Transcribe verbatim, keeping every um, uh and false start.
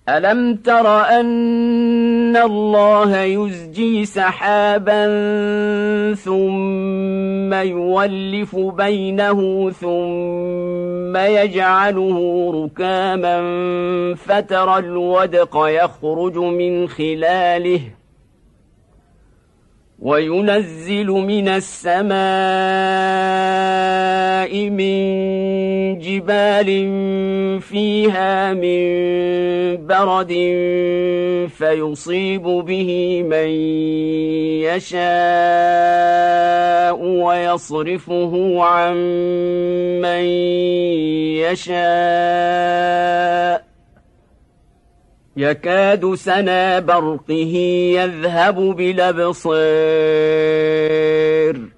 ألم تر أن الله يزجي سحابا ثم يولف بينه ثم يجعله ركاما فترى الودق يخرج من خلاله وينزل من السماء من جبال فيها من برد فيصيب به من يشاء ويصرفه عن من يشاء يكاد سنا برقه يذهب بالأبصار